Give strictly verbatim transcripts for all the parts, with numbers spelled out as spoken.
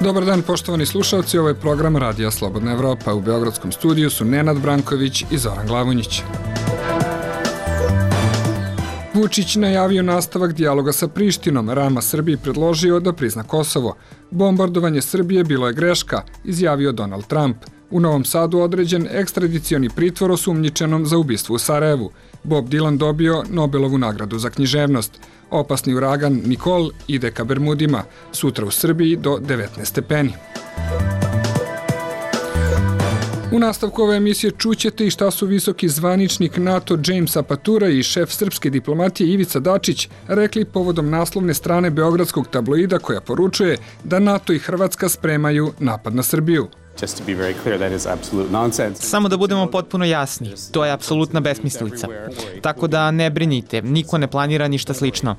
Dobar dan, poštovani slušalci, ovo je program Radija Slobodna Evropa. U beogradskom studiju su Nenad Branković i Zoran Glavonjić. Vučić najavio nastavak dijaloga sa Prištinom, Rama Srbiji predložio da prizna Kosovo. Bombardovanje Srbije bilo je greška, izjavio Donald Trump. U Novom Sadu određen ekstradicioni pritvor osumnjičenom za ubistvo u Sarajevu. Bob Dylan dobio Nobelovu nagradu za književnost. Opasni uragan Nikol ide ka Bermudima, sutra u Srbiji do devetnaest stepeni. U nastavku ove emisije čućete i šta su visoki zvaničnik NATO James Apatura i šef srpske diplomatije Ivica Dačić rekli povodom naslovne strane beogradskog tabloida koja poručuje da NATO i Hrvatska spremaju napad na Srbiju. Samo da budemo potpuno jasni, to je apsolutna besmislica. Tako da ne brinite, niko ne planira ništa slično.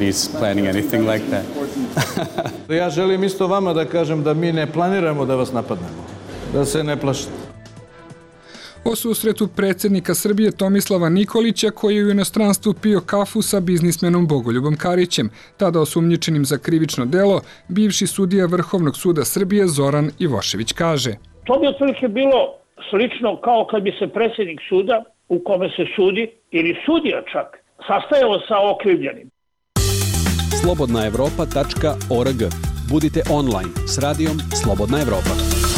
Ja želim isto vama da kažem da mi ne planiramo da vas napadnemo, da se ne plašite. O susretu predsjednika Srbije Tomislava Nikolića koji je u inostranstvu pio kafu sa biznismenom Bogoljubom Karićem, tada osumnjičenim za krivično delo, bivši sudija Vrhovnog suda Srbije Zoran Ivošević kaže. To bi otprilike bilo slično kao kad bi se predsjednik suda u kome se sudi ili sudija čak sastajao sa okrivljenim. slobodna evropa tačka org. Budite online s radijom Slobodna Evropa.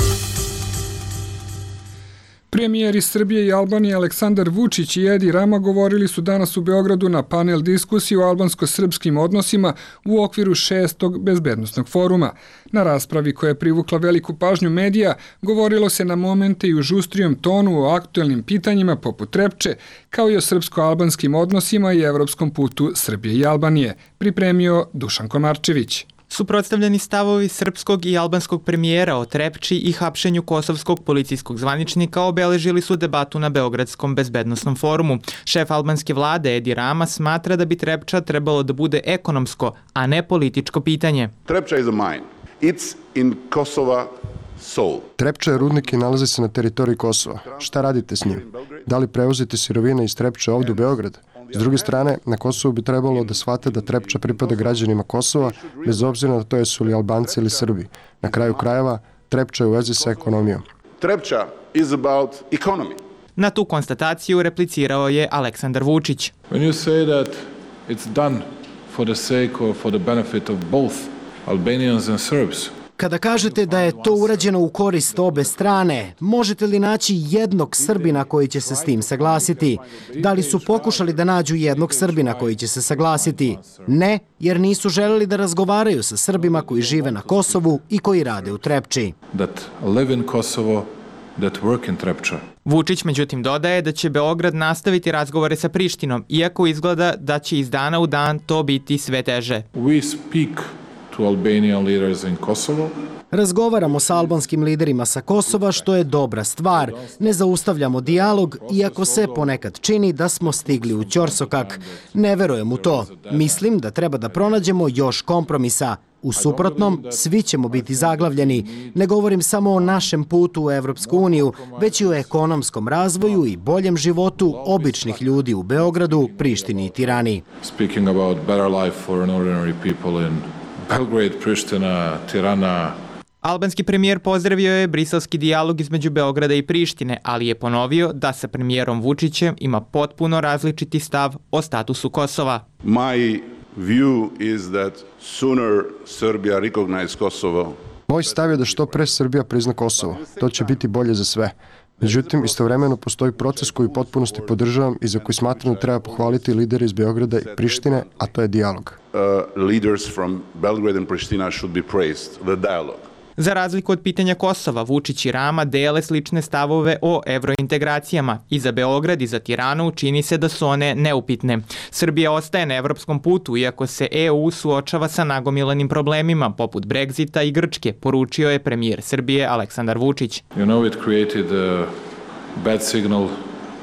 Premijeri Srbije i Albanije Aleksandar Vučić i Edi Rama govorili su danas u Beogradu na panel diskusiji o albansko-srpskim odnosima u okviru šestog bezbednosnog foruma. Na raspravi koja je privukla veliku pažnju medija, govorilo se na momente i u žustrijem tonu o aktuelnim pitanjima poput Trepče, kao i o srpsko-albanskim odnosima i evropskom putu Srbije i Albanije, pripremio Dušan Komarčević. Suprotstavljeni stavovi srpskog i albanskog premijera o Trepči i hapšenju kosovskog policijskog zvaničnika obeležili su debatu na Beogradskom bezbednosnom forumu. Šef albanske vlade Edi Rama smatra da bi Trepča trebalo da bude ekonomsko, a ne političko pitanje. Trepča is a mine. It's in Kosova soul. Trepča je rudnik i nalazi se na teritoriji Kosova. Šta radite s njim? Da li prevozite sirovine iz Trepče ovdje u Beograd? S druge strane, na Kosovu bi trebalo da shvate da Trepča pripada građanima Kosova, bez obzira na to jesu li Albanci ili Srbi. Na kraju krajeva, Trepča je u vezi sa ekonomijom. Trepča is about economy. Na tu konstataciju replicirao je Aleksandar Vučić. When you say that it's done for the sake or for the benefit of both Albanians and Serbs, kada kažete da je to urađeno u korist obe strane, možete li naći jednog Srbina koji će se s tim saglasiti? Da li su pokušali da nađu jednog Srbina koji će se saglasiti? Ne, jer nisu želeli da razgovaraju sa Srbima koji žive na Kosovu i koji rade u Trepči. that live in Kosovo, that work in Trepča. Vučić međutim dodaje da će Beograd nastaviti razgovore sa Prištinom, iako izgleda da će iz dana u dan to biti sve teže. We speak to Albanian leaders in Kosovo. Razgovaramo sa albanskim liderima sa Kosova, što je dobra stvar. Ne zaustavljamo dijalog, iako se ponekad čini da smo stigli u ćorsokak. Ne verujem u to. Mislim da treba da pronađemo još kompromisa. U suprotnom, svi ćemo biti zaglavljeni. Ne govorim samo o našem putu u Evropsku uniju, već i o ekonomskom razvoju i boljem životu običnih ljudi u Beogradu, Prištini i Tirani. Speaking about better life for ordinary people in Belgrade, Priština, Tirana. Albanski premijer pozdravio je briselski dijalog između Beograda i Prištine, ali je ponovio da sa premijerom Vučićem ima potpuno različiti stav o statusu Kosova. My view is that sooner Serbia recognize Kosovo. Moj stav je da što pre Srbija prizna Kosovo. To će biti bolje za sve. Međutim, istovremeno postoji proces koji u potpunosti podržavam i za koji smatram da treba pohvaliti lidere iz Beograda i Prištine, a to je dijalog. Uh, leaders from Belgrade and Pristina should be praised, the dialogue. Za razliku od pitanja Kosova, Vučić i Rama dele slične stavove o evrointegracijama. I za Beograd i za Tiranu čini se da su one neupitne. Srbija ostaje na evropskom putu, iako se E U suočava sa nagomilanim problemima, poput Brexita i Grčke, poručio je premijer Srbije Aleksandar Vučić. You know, it created a bad signal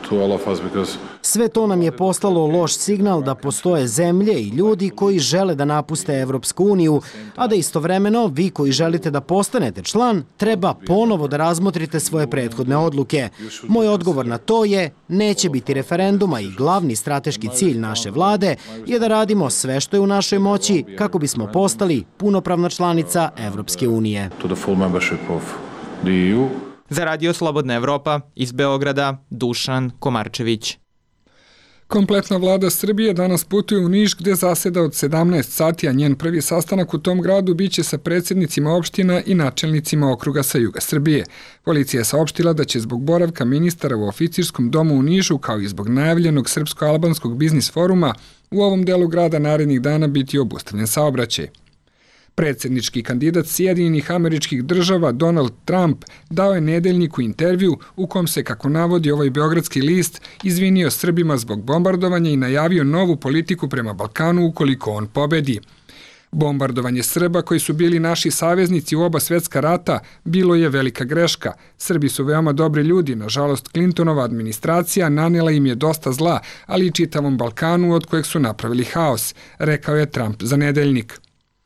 to all of us because Sve to nam je poslalo loš signal da postoje zemlje i ljudi koji žele da napuste Evropsku uniju, a da istovremeno vi koji želite da postanete član treba ponovo da razmotrite svoje prethodne odluke. Moj odgovor na to je neće biti referenduma i glavni strateški cilj naše vlade je da radimo sve što je u našoj moći kako bismo postali punopravna članica Evropske unije. to the full membership of the E U. Za Radio Slobodna Evropa iz Beograda, Dušan Komarčević. Kompletna vlada Srbije danas putuje u Niš gde zaseda od sedamnaest sati, a njen prvi sastanak u tom gradu biće sa predsjednicima opština i načelnicima okruga sa juga Srbije. Policija je saopštila da će zbog boravka ministara u oficirskom domu u Nišu, kao i zbog najavljenog srpsko-albanskog biznis foruma, u ovom delu grada narednih dana biti obustavljen saobraćaj. Predsjednički kandidat Sjedinjenih Američkih Država Donald Trump dao je nedeljniku intervju u kom se, kako navodi ovaj beogradski list, izvinio Srbima zbog bombardovanja i najavio novu politiku prema Balkanu ukoliko on pobedi. Bombardovanje Srba koji su bili naši saveznici u oba svjetska rata bilo je velika greška. Srbi su veoma dobri ljudi, nažalost Clintonova administracija nanela im je dosta zla, ali i čitavom Balkanu od kojeg su napravili haos, rekao je Trump za nedeljnik.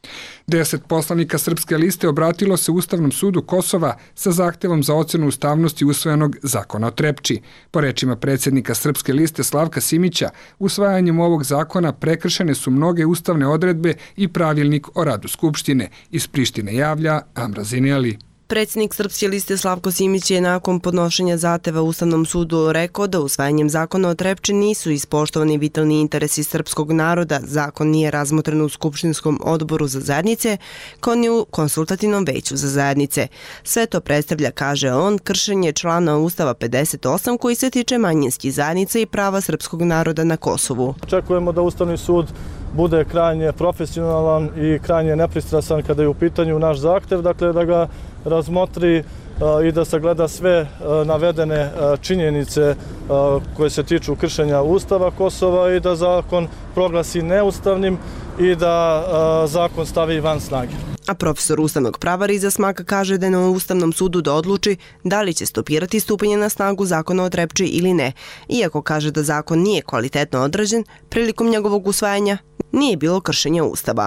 Deset poslanika Srpske liste obratilo se Ustavnom sudu Kosova sa zahtevom za ocenu ustavnosti usvojenog zakona o Trepči. Po rečima predsjednika Srpske liste Slavka Simića, usvajanjem ovog zakona prekršene su mnoge ustavne odredbe i pravilnik o radu Skupštine. Iz Prištine javlja Amra Zineli. Predsjednik Srpske liste Slavko Simić je nakon podnošenja zahteva Ustavnom sudu rekao da usvajanjem zakona o Trepči nisu ispoštovani vitalni interesi srpskog naroda, zakon nije razmotren u Skupštinskom odboru za zajednice, kao ni u konsultativnom veću za zajednice. Sve to predstavlja, kaže on, kršenje člana Ustava pedeset osam koji se tiče manjinskih zajednica i prava srpskog naroda na Kosovu. Očekujemo da Ustavni sud bude krajnje profesionalan i krajnje nepristrasan kada je u pitanju naš zahtev, dakle da ga razmotri i da sagleda sve navedene činjenice koje se tiču kršenja Ustava Kosova i da zakon proglasi neustavnim i da zakon stavi van snage. A profesor ustavnog prava Riza Smaka kaže da je na Ustavnom sudu da odluči da li će stopirati stupanje na snagu zakona o Trepči ili ne. Iako kaže da zakon nije kvalitetno odrađen, prilikom njegovog usvajanja nije bilo kršenja Ustava.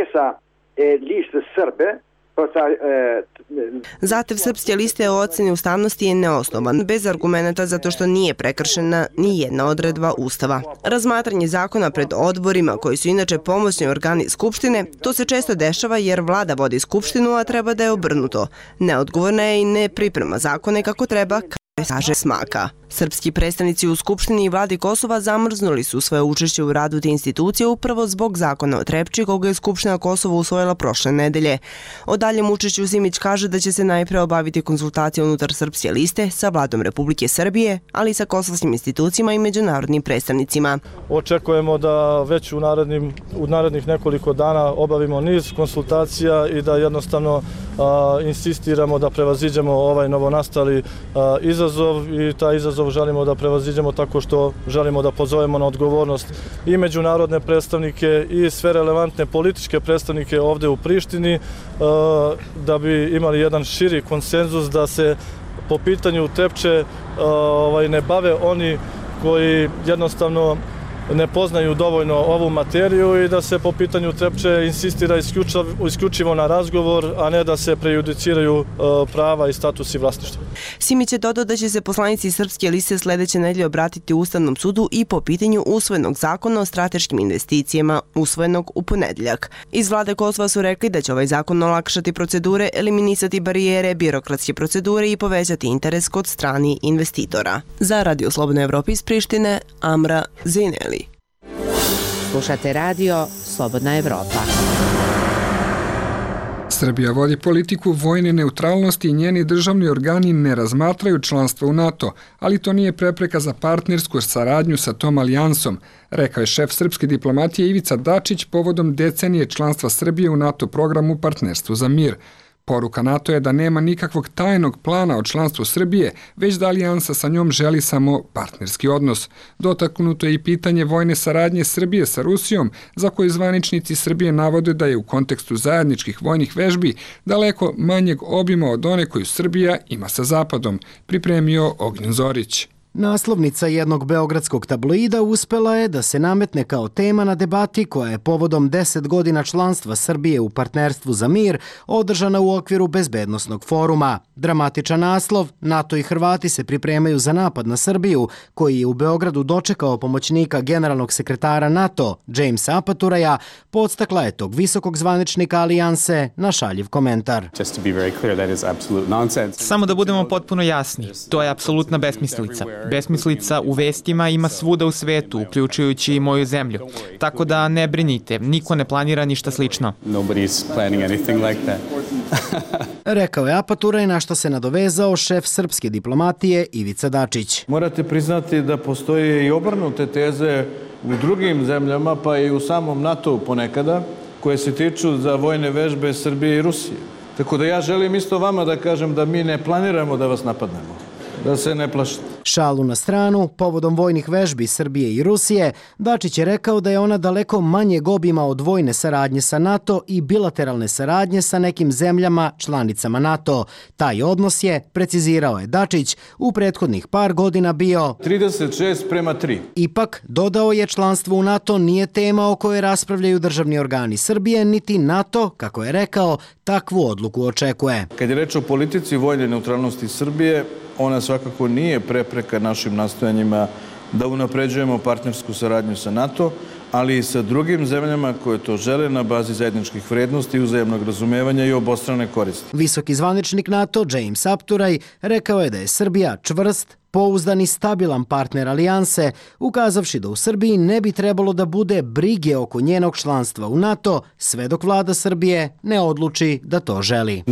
Zahtev Srpske liste o oceni ustavnosti je neosnovan, bez argumenta zato što nije prekršena ni jedna odredba Ustava. Razmatranje zakona pred odborima, koji su inače pomoćni organi Skupštine, to se često dešava jer vlada vodi Skupštinu, a treba da je obrnuto. Neodgovorna je i ne priprema zakone kako treba, kaže Smaka. Srpski predstavnici u Skupštini i vladi Kosova zamrznuli su svoje učešće u radu te institucije upravo zbog zakona o Trepči koga je Skupština Kosova usvojila prošle nedelje. O daljem učešću Simić kaže da će se najpre obaviti konsultacije unutar Srpske liste sa vladom Republike Srbije, ali i sa kosovskim institucijama i međunarodnim predstavnicima. Očekujemo da već u, narednim, u narednih nekoliko dana obavimo niz konsultacija i da jednostavno a, insistiramo da prevaziđemo ovaj novonastali a, izazov i taj izazov želimo da prevaziđemo tako što želimo da pozovemo na odgovornost i međunarodne predstavnike i sve relevantne političke predstavnike ovde u Prištini da bi imali jedan širi konsenzus da se po pitanju Trepče ne bave oni koji jednostavno ne poznaju dovoljno ovu materiju i da se po pitanju Trepče insistira isključivo na razgovor, a ne da se prejudiciraju prava i statusi vlasništva. Simić je dodao da će se poslanici Srpske liste sledeće nedelje obratiti Ustavnom sudu i po pitanju usvojenog zakona o strateškim investicijama usvojenog u ponedeljak. Iz vlade Kosova su rekli da će ovaj zakon olakšati procedure, eliminisati barijere, birokratske procedure i povećati interes kod strani investitora. Za Radio Slobodna Evropa iz Prištine, Amra Zineli. Slušate radio Slobodna Evropa. Srbija vodi politiku vojne neutralnosti i njeni državni organi ne razmatraju članstvo u NATO, ali to nije prepreka za partnersku saradnju sa tom alijansom, rekao je šef srpske diplomatije Ivica Dačić povodom decenije članstva Srbije u NATO programu Partnerstvo za mir. Poruka NATO je da nema nikakvog tajnog plana o članstvu Srbije, već da alijansa sa njom želi samo partnerski odnos. Dotaknuto je i pitanje vojne saradnje Srbije sa Rusijom, za koju zvaničnici Srbije navode da je u kontekstu zajedničkih vojnih vežbi daleko manjeg obima od one koju Srbija ima sa Zapadom, pripremio Ognjen Zorić. Naslovnica jednog beogradskog tabloida uspela je da se nametne kao tema na debati koja je povodom deset godina članstva Srbije u Partnerstvu za mir održana u okviru Bezbednosnog foruma. Dramatičan naslov NATO i Hrvati se pripremaju za napad na Srbiju, koji je u Beogradu dočekao pomoćnika generalnog sekretara NATO Jamesa Apaturaja, podstakla je tog visokog zvaničnika alijanse na šaljiv komentar. Samo da budemo potpuno jasni, to je apsolutna besmislica. Besmislica u vestima ima svuda u svetu, uključujući i moju zemlju. Tako da ne brinite, niko ne planira ništa slično. Rekao je Apaturaj, na što se nadovezao šef srpske diplomatije Ivica Dačić. Morate priznati da postoje i obrnute teze u drugim zemljama, pa i u samom NATO-u ponekada, koje se tiču za vojne vežbe Srbije i Rusije. Tako da ja želim isto vama da kažem da mi ne planiramo da vas napadnemo, da se ne plašite. Šalu na stranu, povodom vojnih vežbi Srbije i Rusije, Dačić je rekao da je ona daleko manjeg obima od vojne saradnje sa NATO i bilateralne saradnje sa nekim zemljama članicama NATO. Taj odnos je, precizirao je Dačić, u prethodnih par godina bio trideset šest prema tri. Ipak, dodao je, članstvo u NATO nije tema o kojoj raspravljaju državni organi Srbije, niti NATO, kako je rekao, takvu odluku očekuje. Kad je reč o politici vojne neutralnosti Srbije, ona svakako nije prepreka našim nastojanjima da unapređujemo partnersku saradnju sa NATO, ali i sa drugim zemljama koje to žele na bazi zajedničkih vrednosti, uzajamnog razumevanja i obostrane koristi. Visoki zvaničnik NATO James Apturaj rekao je da je Srbija čvrst, pouzdan i stabilan partner alijanse, ukazavši da u Srbiji ne bi trebalo da bude brige oko njenog članstva u NATO, sve dok vlada Srbije ne odluči da to želi.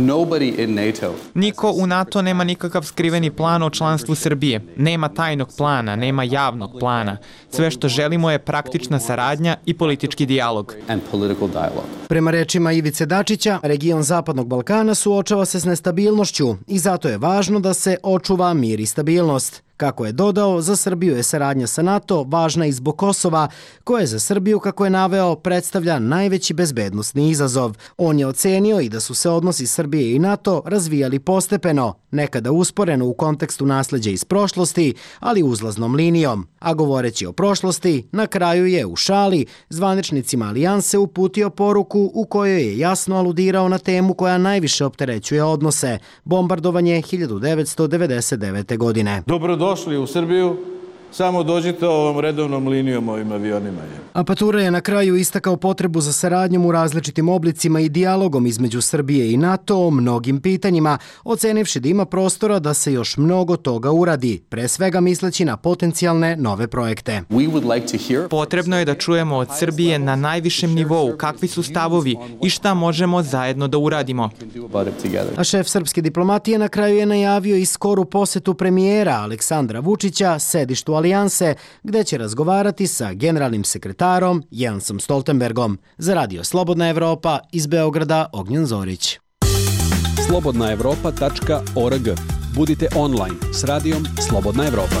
Niko u NATO nema nikakav skriveni plan o članstvu Srbije. Nema tajnog plana, nema javnog plana. Sve što želimo je praktična saradnja i politički dijalog. Prema rečima Ivice Dačića, region Zapadnog Balkana suočava se s nestabilnošću i zato je važno da se očuva mir i stabilnost. Kako je dodao, za Srbiju je saradnja sa NATO važna i zbog Kosova, koje za Srbiju, kako je naveo, predstavlja najveći bezbednosni izazov. On je ocenio i da su se odnosi Srbije i NATO razvijali postepeno, nekada usporeno u kontekstu nasleđa iz prošlosti, ali uzlaznom linijom. A govoreći o prošlosti, na kraju je u šali zvaničnicima alijanse uputio poruku u kojoj je jasno aludirao na temu koja najviše opterećuje odnose – bombardovanje hiljadu devetsto devedeset devete. godine. Dobrodošli u Srbiju, samo dođite ovom redovnom linijom ovim avionima. Apatura je na kraju istakao potrebu za saradnjom u različitim oblicima i dijalogom između Srbije i NATO o mnogim pitanjima, ocenivši da ima prostora da se još mnogo toga uradi, pre svega misleći na potencijalne nove projekte. Potrebno je da čujemo od Srbije na najvišem nivou kakvi su stavovi i šta možemo zajedno da uradimo. A šef srpske diplomatije na kraju je najavio i skoru posetu premijera Aleksandra Vučića sedištu alijanse, gde će razgovarati sa generalnim sekretarom Jensom Stoltenbergom. Za radio Slobodna Evropa, iz Beograda, Ognjen Zorić. slobodna evropa tačka org. Budite online s radijom Slobodna Evropa.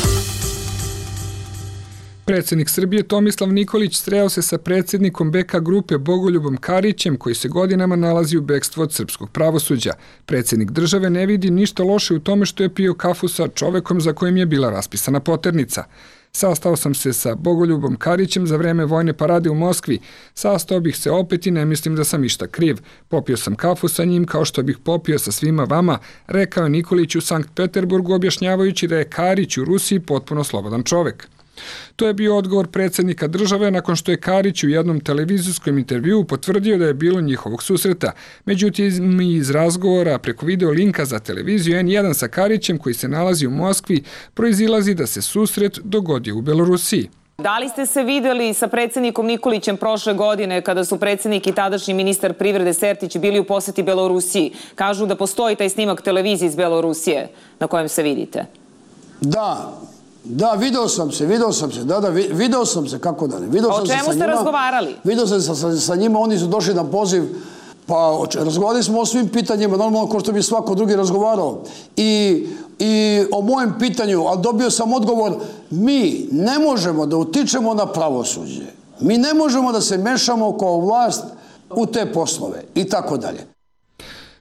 Predsjednik Srbije Tomislav Nikolić sreo se sa predsjednikom B K grupe Bogoljubom Karićem, koji se godinama nalazi u bekstvu od srpskog pravosuđa. Predsjednik države ne vidi ništa loše u tome što je pio kafu sa čovekom za kojim je bila raspisana poternica. Sastao sam se sa Bogoljubom Karićem za vreme vojne parade u Moskvi. Sastao bih se opet i ne mislim da sam išta kriv. Popio sam kafu sa njim kao što bih popio sa svima vama, rekao je Nikolić u Sankt Peterburgu, objašnjavajući da je Karić u Rusiji potpuno slobodan čovek. To je bio odgovor predsjednika države nakon što je Karić u jednom televizijskom intervjuu potvrdio da je bilo njihovog susreta. Međutim, iz razgovora preko video linka za televiziju N jedan sa Karićem, koji se nalazi u Moskvi, proizilazi da se susret dogodio u Belorusiji. Da li ste se videli sa predsjednikom Nikolićem prošle godine kada su predsjednik i tadašnji ministar privrede Sertić bili u poseti Belorusiji? Kažu da postoji taj snimak televizije iz Belorusije na kojem se vidite. Da, Da, video sam se, video sam se, da, da, video sam se, kako da ne. O čemu ste razgovarali? Video sam se sa, sa njima, oni su došli na poziv, pa razgovarali smo o svim pitanjima, normalno kao što bi svako drugi razgovarao. I, i o mojem pitanju, ali dobio sam odgovor, mi ne možemo da utičemo na pravosuđe. Mi ne možemo da se mešamo kao vlast u te poslove i tako dalje.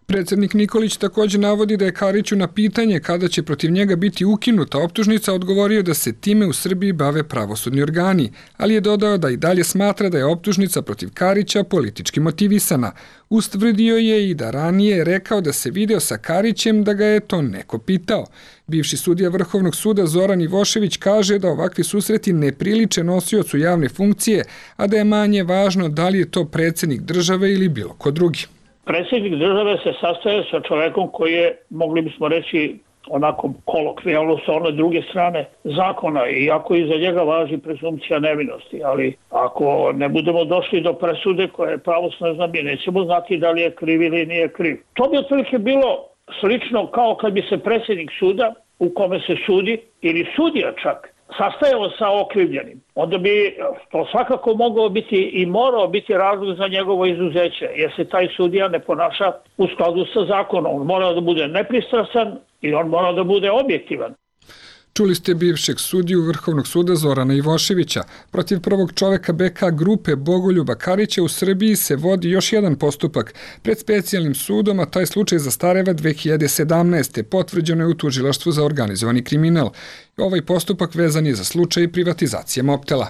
Predsjednik Nikolić takođe navodi da je Kariću na pitanje kada će protiv njega biti ukinuta optužnica odgovorio da se time u Srbiji bave pravosudni organi, ali je dodao da i dalje smatra da je optužnica protiv Karića politički motivisana. Ustvrdio je i da ranije je rekao da se video sa Karićem da ga je to neko pitao. Bivši sudija Vrhovnog suda Zoran Ivošević kaže da ovakvi susreti ne priliče nosiocu javne funkcije, a da je manje važno da li je to predsjednik države ili bilo ko drugi. Predsjednik države se sastaje sa čovekom koji je, mogli bismo reći, onako kolokvijalno sa one druge strane zakona, iako iza njega važi prezumpcija nevinosti, ali ako ne budemo došli do presude koja je pravosnažna, mi nećemo znati da li je kriv ili nije kriv. To bi otprilike bilo slično kao kad bi se predsjednik suda u kome se sudi ili sudija čak sastajao sa okrivljenim. Onda bi to svakako mogao biti i morao biti razlog za njegovo izuzeće, jer se taj sudija ne ponaša u skladu sa zakonom. On mora da bude nepristrasan i on mora da bude objektivan. Čuli ste bivšeg sudiju Vrhovnog suda Zorana Ivoševića. Protiv prvog čoveka be ka grupe Bogoljuba Karića u Srbiji se vodi još jedan postupak pred specijalnim sudom, a taj slučaj zastareva dve hiljade sedamnaeste. Potvrđeno je u tužilaštvu za organizovani kriminal. Ovaj postupak vezan je za slučaj privatizacije Mobtela.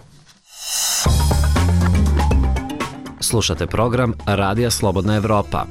Slušate program Radija Slobodna Evropa.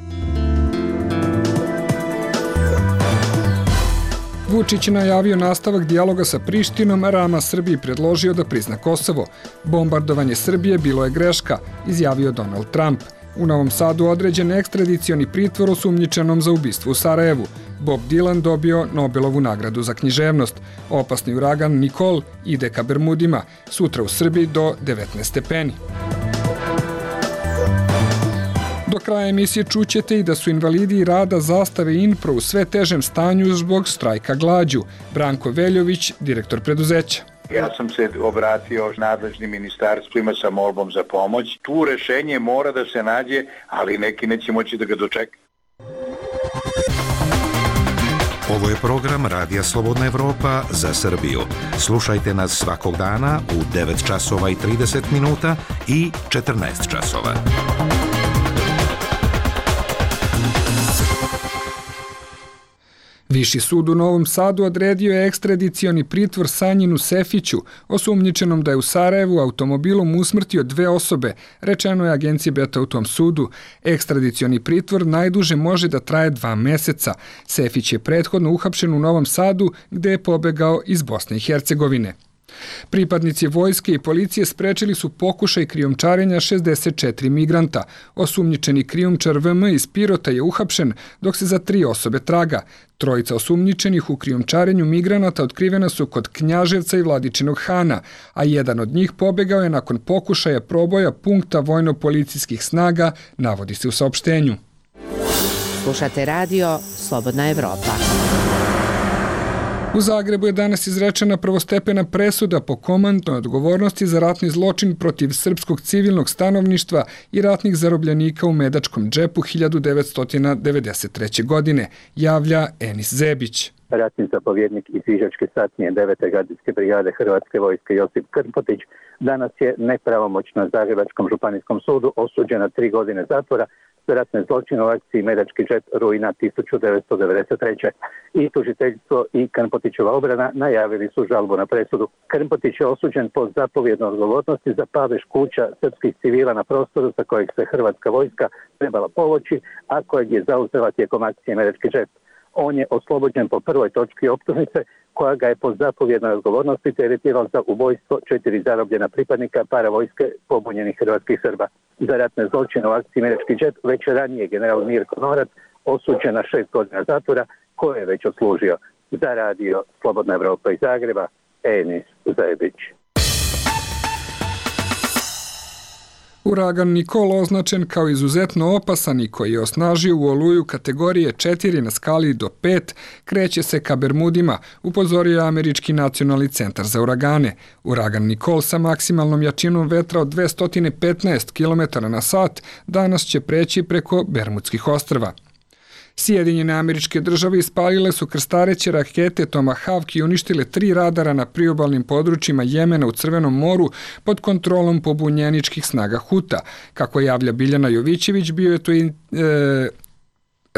Vučić je najavio nastavak dijaloga sa Prištinom, a Rama Srbiji predložio da prizna Kosovo. Bombardovanje Srbije bilo je greška, izjavio Donald Trump. U Novom Sadu određen ekstradicioni pritvor osumnjičenom za ubistvo u Sarajevu. Bob Dylan dobio Nobelovu nagradu za književnost. Opasni uragan Nikol ide ka Bermudima, sutra u Srbiji do devetnaest stepeni. Do kraja emisije čućete i da su invalidi rada Zastave Inpro u sve težem stanju zbog štrajka glađu. Branko Veljović, direktor preduzeća. Ja sam se obratio nadležnim ministarstvima sa molbom za pomoć. Tu rešenje mora da se nađe, ali neki neće moći da ga dočekaju. Ovo je program Radija Slobodna Evropa za Srbiju. Slušajte nas svakog dana u devet časova i trideset minuta i četrnaest časova. Viši sud u Novom Sadu odredio je ekstradicioni pritvor Sanjinu Sefiću, osumnjičenom da je u Sarajevu automobilom usmrtio dve osobe, rečeno je agenciji Beta u tom sudu. Ekstradicioni pritvor najduže može da traje dva meseca. Sefić je prethodno uhapšen u Novom Sadu, gde je pobegao iz Bosne i Hercegovine. Pripadnici vojske i policije sprečili su pokušaj krijumčarenja šezdeset četiri migranta. Osumnjičeni krijumčar ve eme iz Pirota je uhapšen, dok se za tri osobe traga. Trojica osumnjičenih u krijumčarenju migranata otkrivena su kod Knjaževca i Vladičinog Hana, a jedan od njih pobegao je nakon pokušaja proboja punkta vojno-policijskih snaga, navodi se u saopštenju. Slušate radio Slobodna Evropa. U Zagrebu je danas izrečena prvostepena presuda po komandnoj odgovornosti za ratni zločin protiv srpskog civilnog stanovništva i ratnih zarobljenika u Medačkom džepu hiljadu devetsto devedeset treće. godine, javlja Enis Zebić. Ratni zapovjednik iz Ižačke satnije devete gardijske brigade Hrvatske vojske Josip Krmpotić danas je nepravomoćno Zagrebačkom županijskom sudu osuđen na tri godine zatvora za ratne zločine u akciji Medački džep rujna tisuću devetsto devedeset treće. I tužiteljstvo i Krmpotićeva obrana najavili su žalbu na presudu. Krmpotić je osuđen po zapovjednoj odgovornosti za pavež kuća srpskih civila na prostoru sa kojeg se Hrvatska vojska trebala povući, a kojeg je zauzela tijekom akcije Medački džep. On je oslobođen po prvoj točki optužnice koja ga je po zapovjednoj odgovornosti teretirala za ubojstvo četiri zarobljena pripadnika paravojske pobunjenih hrvatskih Srba. Za ratne zločine u akciji Medački džep već ranije general Mirko Norac osuđen na šest godina zatvora koje je već odslužio. Za radio Slobodna Evropa iz Zagreba, Enis Zebić. Uragan Nikol, označen kao izuzetno opasan i koji je osnažio u oluju kategorije četiri na skali do pet, kreće se ka Bermudima, upozorio je Američki nacionalni centar za uragane. Uragan Nikol sa maksimalnom jačinom vetra od dvesta petnaest kilometara na sat danas će preći preko Bermudskih ostrva. Sjedinjene Američke Države ispalile su krstareće rakete Tomahawk i uništile tri radara na priobalnim područjima Jemena u Crvenom moru pod kontrolom pobunjeničkih snaga Huta. Kako javlja Biljana Jovićević, bio je to i e,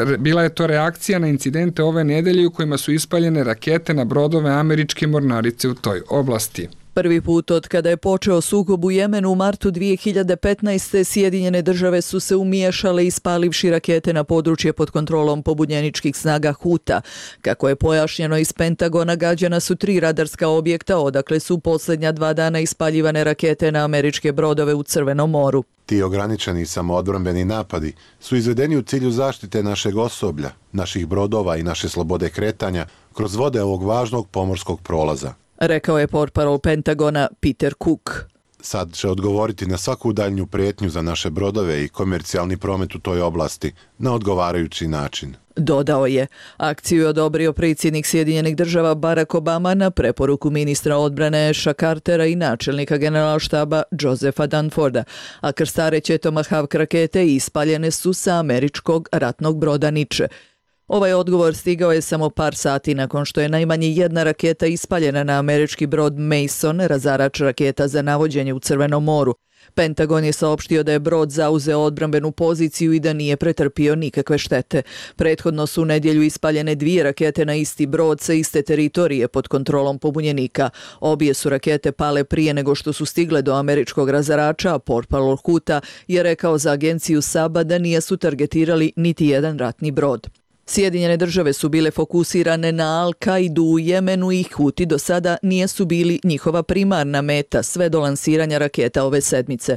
bila je to reakcija na incidente ove nedelje u kojima su ispaljene rakete na brodove američke mornarice u toj oblasti. Prvi put od kada je počeo sukob u Jemenu u martu dvije hiljade petnaeste. Sjedinjene države su se umiješale ispalivši rakete na područje pod kontrolom pobunjeničkih snaga Huta. Kako je pojašnjeno iz Pentagona, gađana su tri radarska objekta, odakle su posljednja dva dana ispaljivane rakete na američke brodove u Crvenom moru. Ti ograničeni samoodbrambeni napadi su izvedeni u cilju zaštite našeg osoblja, naših brodova i naše slobode kretanja kroz vode ovog važnog pomorskog prolaza, rekao je portparol Pentagona Peter Cook. Sad će odgovoriti na svaku daljnju prijetnju za naše brodove i komercijalni promet u toj oblasti na odgovarajući način. Dodao je, akciju je odobrio predsjednik Sjedinjenih država Barack Obama na preporuku ministra odbrane Asha Cartera i načelnika generalštaba Josepha Dunforda, a krstareće Tomahawk rakete ispaljene su sa američkog ratnog broda Niče. Ovaj odgovor stigao je samo par sati nakon što je najmanje jedna raketa ispaljena na američki brod Mason, razarač raketa za navođenje u Crvenom moru. Pentagon je saopštio da je brod zauzeo odbrambenu poziciju i da nije pretrpio nikakve štete. Prethodno su u nedjelju ispaljene dvije rakete na isti brod sa iste teritorije pod kontrolom pobunjenika. Obje su rakete pale prije nego što su stigle do američkog razarača, a portparol Huta je rekao za agenciju Saba da nisu targetirali niti jedan ratni brod. Sjedinjene države su bile fokusirane na Al-Kaidu u Jemenu i Huti do sada nisu bili njihova primarna meta sve do lansiranja raketa ove sedmice.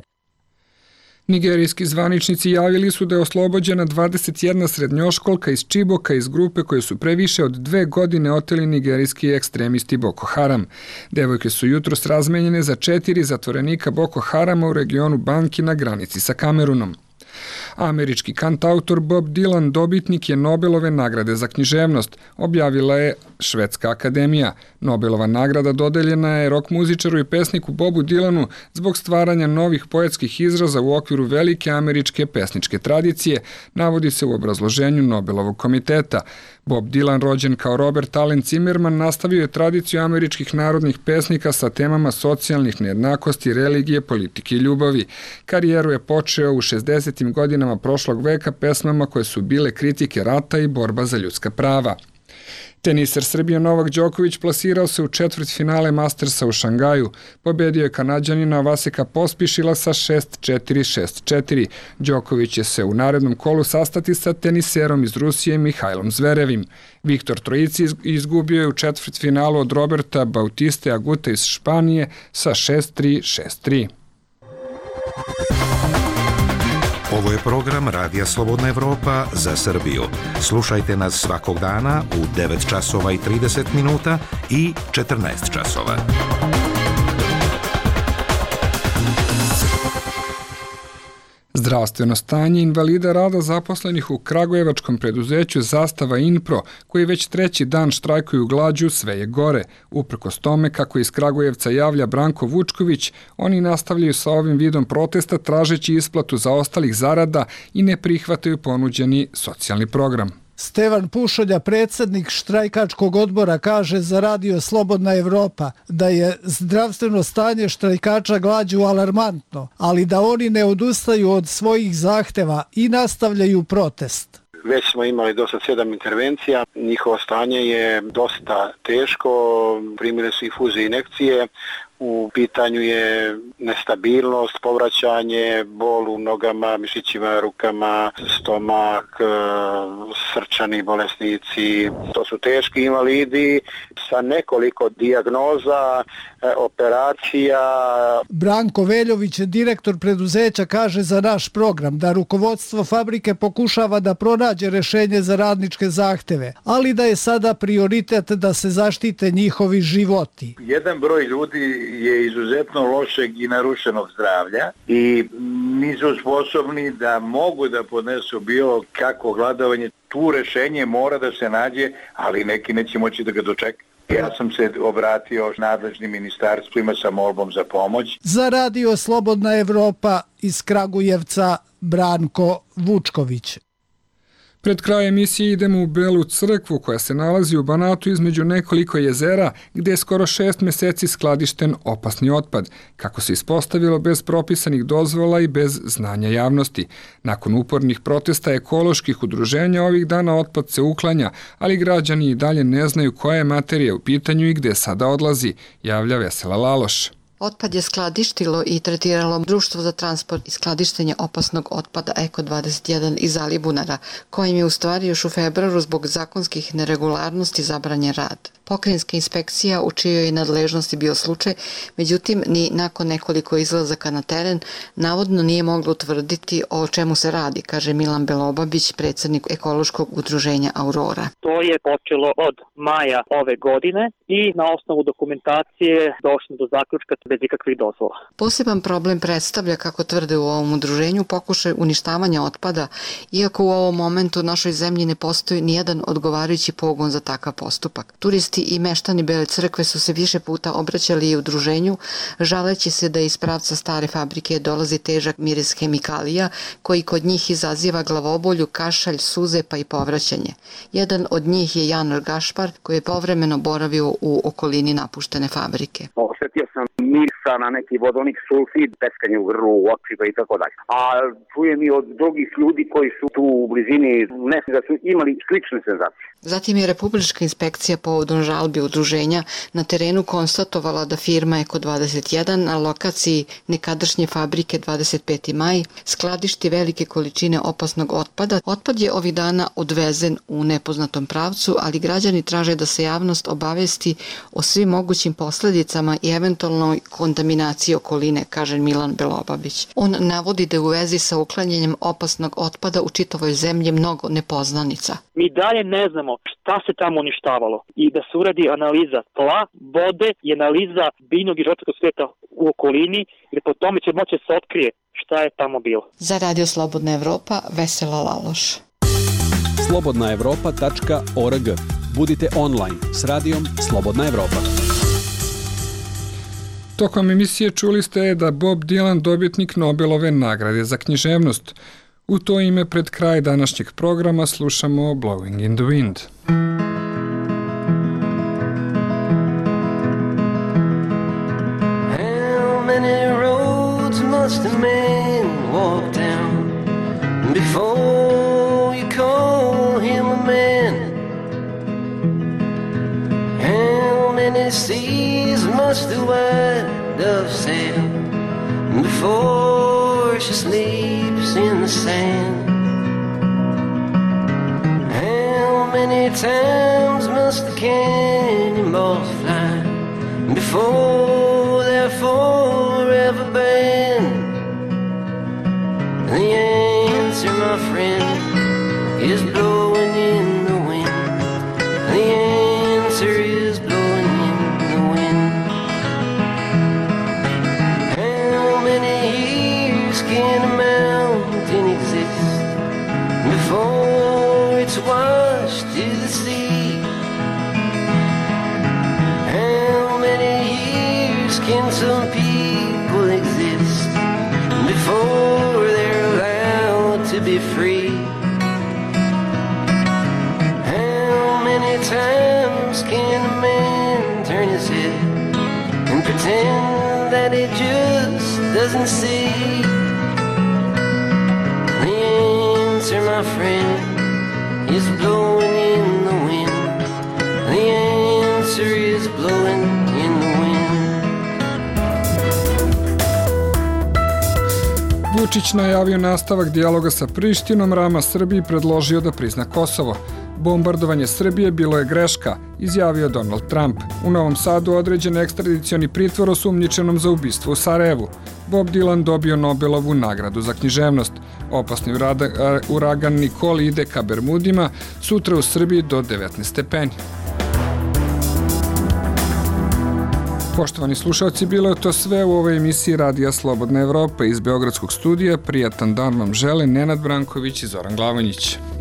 Nigerijski zvaničnici javili su da je oslobođena dvadeset jedna srednjoškolka iz Čiboka iz grupe koje su previše od dve godine oteli nigerijski ekstremisti Boko Haram. Devojke su jutros razmenjene za četiri zatvorenika Boko Harama u regionu Banki na granici sa Kamerunom. Američki kantautor Bob Dylan dobitnik je Nobelove nagrade za književnost, objavila je Švedska akademija. Nobelova nagrada dodeljena je rock muzičaru i pesniku Bobu Dylanu zbog stvaranja novih poetskih izraza u okviru velike američke pesničke tradicije, navodi se u obrazloženju Nobelovog komiteta. Bob Dylan, rođen kao Robert Allen Zimmerman, nastavio je tradiciju američkih narodnih pesnika sa temama socijalnih nejednakosti, religije, politike i ljubavi. Karijeru je počeo u šezdesetim godinama prošlog veka pesmama koje su bile kritike rata i borba za ljudska prava. Teniser Srbije Novak Đoković plasirao se u četvrtfinale Mastersa u Šangaju. Pobedio je Kanađanina Vaseka Pospišila sa šest četiri šest četiri. Đoković će se u narednom kolu sastati sa teniserom iz Rusije Mihajlom Zverevim. Viktor Trojici izgubio je u četvrtfinalu od Roberta Bautiste Aguta iz Španije sa šest tri šest tri. Ovo je program Radija Slobodna Evropa za Srbiju. Slušajte nas svakog dana u devet časova i trideset minuta i četrnaest časova. Zdravstveno stanje invalida rada zaposlenih u kragujevačkom preduzeću Zastava Inpro, koji već treći dan štrajkuju glađu, sve je gore. Uprkos tome, kako iz Kragujevca javlja Branko Vučković, oni nastavljaju sa ovim vidom protesta tražeći isplatu zaostalih zarada i ne prihvataju ponuđeni socijalni program. Stevan Pušolja, predsjednik štrajkačkog odbora, kaže za Radio Slobodna Evropa da je zdravstveno stanje štrajkača glađu alarmantno, ali da oni ne odustaju od svojih zahteva i nastavljaju protest. Već smo imali do sad sedam intervencija, njihovo stanje je dosta teško, primile su infuzije i injekcije. U pitanju je nestabilnost, povraćanje, bol u nogama, mišićima, rukama, stomak, srčani bolesnici. To su teški invalidi sa nekoliko dijagnoza, operacija. Branko Veljović, direktor preduzeća, kaže za naš program da rukovodstvo fabrike pokušava da pronađe rešenje za radničke zahteve, ali da je sada prioritet da se zaštite njihovi životi. Jedan broj ljudi je izuzetno lošeg i narušenog zdravlja i nisu sposobni da mogu da podnesu bilo kako gladovanje. Tu rešenje mora da se nađe, ali neki neće moći da ga dočekaju. Ja sam se obratio nadležnim ministarstvima sa molbom za pomoć. Za Radio Slobodna Evropa iz Kragujevca, Branko Vučković. Pred kraj emisije idemo u Belu crkvu koja se nalazi u Banatu između nekoliko jezera gdje je skoro šest meseci skladišten opasni otpad, kako se ispostavilo bez propisanih dozvola i bez znanja javnosti. Nakon upornih protesta ekoloških udruženja ovih dana otpad se uklanja, ali građani i dalje ne znaju koja je materija u pitanju i gdje sada odlazi, javlja Vesela Laloš. Otpad je skladištilo i tretiralo Društvo za transport i skladištenje opasnog otpada Eko dvadeset jedan iz Alibunara, kojim je u stvari još u februaru zbog zakonskih neregularnosti zabranjen rad. Pokrajinska inspekcija u čijoj je nadležnosti bio slučaj, međutim ni nakon nekoliko izlazaka na teren navodno nije moglo utvrditi o čemu se radi, kaže Milan Belobabić, predsjednik ekološkog udruženja Aurora. To je počelo od maja ove godine i na osnovu dokumentacije došlo do zaključka bez ikakvih dozvola. Poseban problem predstavlja, kako tvrde u ovom udruženju, pokušaj uništavanja otpada, iako u ovom momentu u našoj zemlji ne postoji nijedan odgovarajući pogon za takav postupak. Turisti i meštani Bele crkve su se više puta obraćali i udruženju, žaleći se da iz pravca stare fabrike dolazi težak miris hemikalija koji kod njih izaziva glavobolju, kašalj, suze pa i povraćanje. Jedan od njih je Janor Gašpar koji je povremeno boravio u okolini napuštene fabrike. Osjetio sam mirisa na neki vodonik, sulfid, peskanje u grlu, u očima i tako dalje. A čujem i od drugih ljudi koji su tu u blizini, ne da su imali slične senzacije. Zatim je Republička inspekcija povodom žalbi udruženja na terenu konstatovala da firma Eko dvadeset jedan na lokaciji nekadašnje fabrike dvadeset peti maj skladišti velike količine opasnog otpada. Otpad je ovih dana odvezen u nepoznatom pravcu, ali građani traže da se javnost obavesti o svim mogućim posljedicama i eventualnoj kontaminaciji okoline, kaže Milan Belobabić. On navodi da je u vezi sa uklanjanjem opasnog otpada u čitavoj zemlji mnogo nepoznanica. Mi dalje ne znamo šta se tamo uništavalo i da se uradi analiza tla, vode i analiza biljnog i životinjskog svijeta u okolini, jer po tome će moći se otkrije šta je tamo bilo. Za Radio Slobodna Evropa, Vesela Laloš. slobodna evropa tačka org. Budite online s radijom Slobodna Evropa. Tokom emisije čuli ste da Bob Dylan dobitnik Nobelove nagrade za književnost. U to ime pred kraj današnjeg programa slušamo Blowing in the Wind. How many roads must a man walk down before you call him a man? How many seas must the white dove sail before she sleeps in the sand? How many times must the cannonballs fly before they're forever banned? The answer, my friend, is blowing in the wind. The answer is blowing in the wind. How many years can a mountain exist before it's washed to the sea? How many years can some people exist before they're allowed to be free? How many times can a man turn his head and pretend that he just doesn't see? The answer, my friend, is blowing in the wind. The answer is blowing in the wind. Vučić najavio nastavak dijaloga sa Prištinom, Rama Srbiji predložio da prizna Kosovo. Bombardovanje Srbije bilo je greška, izjavio Donald Trump. U Novom Sadu određen ekstradicioni pritvor osumnjičenom za ubistvo u Sarajevu. Bob Dylan dobio Nobelovu nagradu za književnost. Opasni uragan Nikoli ide ka Bermudima, sutra u Srbiji do devetnaest stepeni. Poštovani slušalci, bilo je to sve u ovoj emisiji Radija Slobodna Evropa iz Beogradskog studija. Prijatan dan vam žele Nenad Branković i Zoran Glavonjić.